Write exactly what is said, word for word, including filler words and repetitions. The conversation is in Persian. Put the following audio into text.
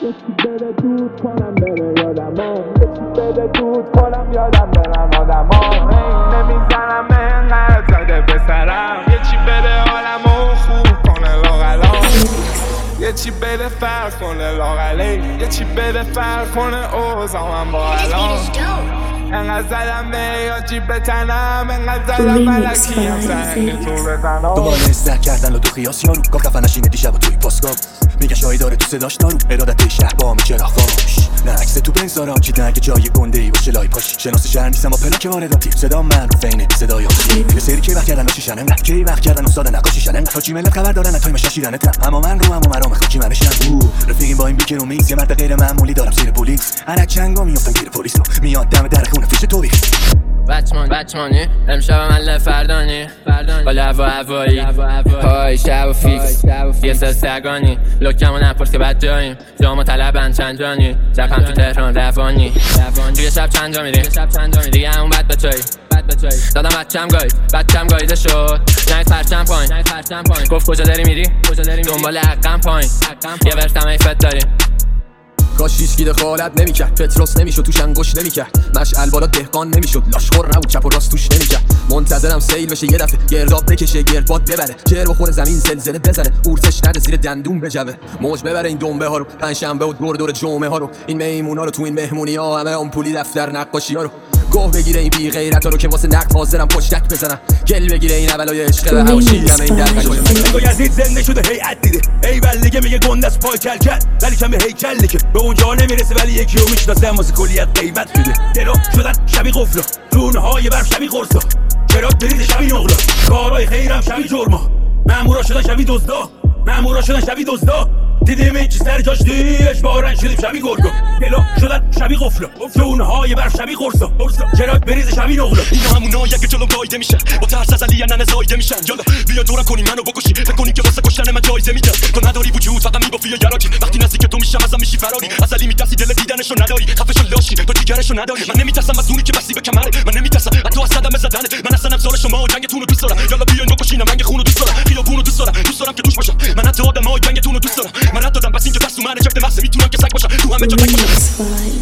یکی بره دود کنم بره یادما، یکی بره دود کنم یادم برم آدما. این نمیزنم انقدر زده به سرم، یکی بره حالمو خوب کنه لاغلام، یکی بره فرق کنه لاغلی، یکی بره فرق کنه اوزامم با الان. انقدر زدم به یاجی بتنم، انقدر زدم ملکی هم سنگی تو بزنم. دوباره استر کردن لدو خیاس یارو گاه کفن نشینه دیشب و توی پاسگاه میگه شایی داره تو صداش دارو ارادت شهر با می چراغ خاموش. نه عکس تو بنزارم چیدن که جای گنده ای باشه لای پاش شناس شهر نیستم با پلاک وارداتی صدا من رو فینه صدای آسی یه سری که وقت کردن نشیشن انقدر که وقت کردن استاد نقاشیشن انقدر تا ملت خبر دارن تایم ششیدن تم اما من رو هم و مرام خاکی منشم رفیقیم با این بیکر و میز یه مرد غیر معمولی دارم زیر پلیس هر چنگا میافتم گیر پلیس رو میاد دم در خونه فیش تو بچمان بچمانی امشب من فردانی با لب و هوایی های شب و فیکس یه سه سگانی لکم و نپرس که بد جاییم جام طلبن چند جانی جپم تو تهران روانی توی شب چند جا میری دیگه همون بد بچایی دادم بچم گاید بچم گایده شد نهید پرچم پایین گفت کجا داری میری دنبال حقم پایین یه ورتم ایفت داریم کاش هیچکی دخالت نمیکرد پتروس نمیشد توش انگوش نمیکرد مشعل بالا دهقان نمیشد لاشخور نبود چپ و راست توش نمیکرد منتظرم سیل بشه یه دفعه گرداب بکشه گردباد ببره جر بخوره زمین زلزله بزنه اورتش نده زیر دندون بجوه موج ببره این دنبه ها رو پنجشنبه و دور دور جمعه ها رو این میمونا رو تو این مهمونی ها همه آمپولی دفتر نقاشی ها رو گوه بگیره این بی غیرتا رو که واسه نقد حاضرم پشتک بزنم گل بگیره این اولای عشق به هواشیرم این در نگاه یزید زنده شده هیئت دیده ای بلگه میگه گنده از پای کل کل ولی کم به هیکل که به اونجا نمیرسه ولی یکی رو میشناسه واسه کلیت قیمت میده درو شدن شبی قفلا رونهای برف شبی قرصا چرا درید شبی نقلا کارهای خیرم شبی جرما مامورا شدن شبی دزدا مامورا شدن شبی دزدا دیدیم این چی سر جاش دیش بارن شدیم شبی گرگا دلا شدن شبی قفلا جونهای بر شبی قرصا چرا بریز شبی نقلا اینا همونایی که جلوم گایده میشن با ترس از علی ننه زایده میشن یالا بیا دورم کنی منو بکشی فکر کنی که واسه کشتن من جایزه میگیرم تو نداری وجود فقط میبافی یا یراکی وقتی نزدیک تو میشم ازم میشی فراری از علی میترسی دل دیدنشو نداری خفشو لاشی تو دیگرشو نداری من نمیترسم از اونی که بسی به کمره من نمیترسم از تو از صدمه زدنه من اصلا امسال شما جنگتون رو دوست دارم یالا بیاین بکشینم من خونو دوست دارم خیابونو دوست دارم دوست دارم که دوش باشم من حتی آدمای جنگتون رو دوست دارم من حتی دادم بس اینکه بس تو من چفت مخص میتونم که سگ باشم تو همه جا تک باشم